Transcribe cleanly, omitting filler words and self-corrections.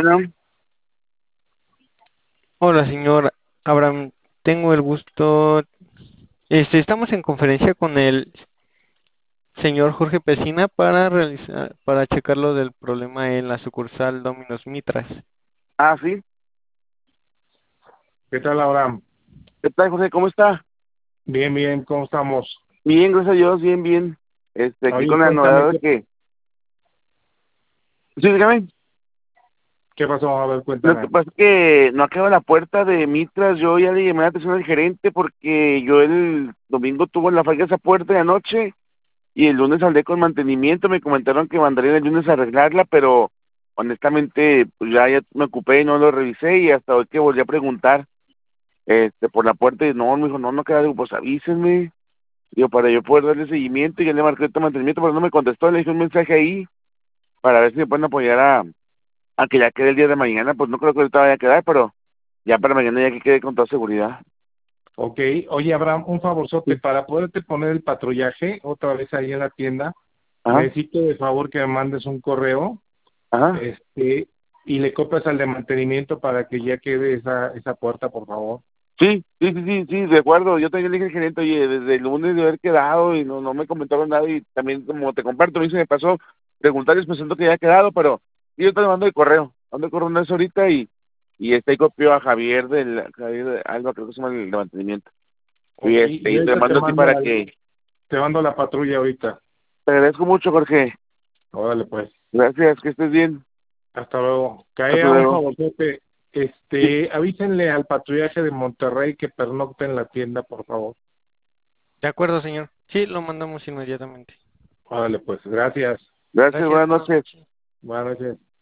Bueno, Hola, señor Abraham. Tengo el gusto. Estamos en conferencia con el señor Jorge Pesina para checar lo del problema en la sucursal Dominos Mitras. sí. ¿Qué tal, Abraham? ¿Qué tal, José? ¿Cómo está? Bien, bien, ¿cómo estamos? Bien, gracias a Dios, bien, bien. Aquí Oye, con la cuéntame, novedad de que... Sí, dígame. ¿qué pasó? A ver, Lo que cuéntame. pasa es que no acaba la puerta de Mitras. Yo ya le llamé la atención al gerente porque yo el domingo tuve en la falla esa puerta de anoche y el lunes hablé con mantenimiento. Me comentaron que mandarían el lunes a arreglarla, pero honestamente, pues ya me ocupé y no lo revisé y hasta hoy que volví a preguntar por la puerta y no, me dijo, no, no queda, digo, pues avísenme. Digo, para yo poder darle seguimiento y ya le marqué el mantenimiento, pero no me contestó, le dejé un mensaje ahí para ver si me pueden apoyar a que ya quede el día de mañana, pues no creo que ahorita vaya a quedar, pero ya para mañana ya que quede con toda seguridad. Ok, oye, Abraham, un favorzote, Sí. para poderte poner el patrullaje otra vez ahí en la tienda, Ajá, necesito de favor que me mandes un correo, ajá. este, y le copias al de mantenimiento para que ya quede esa puerta, por favor. Sí, sí, sí, sí, sí, de acuerdo. Yo también le dije al gerente, oye, desde el lunes de haber quedado y no me comentaron nada y también como te comparto, a mí se me pasó preguntarles pensando que ya ha quedado, pero sí, yo te mando mando el correo en eso ahorita y ahí copió a Javier de Alba, creo que se llama el de mantenimiento. Ok, y Y te ahorita mando a ti para que, te mando la patrulla ahorita. te agradezco mucho, Jorge. Órale, pues. Gracias, que estés bien. Hasta luego. Que Hasta haya un luego. favorzote, Sí, avísenle al patrullaje de Monterrey que pernocte en la tienda, por favor. De acuerdo, señor. Sí, lo mandamos inmediatamente. Órale, pues, gracias. gracias, Gracias, buenas buenas noches. noches. Buenas noches.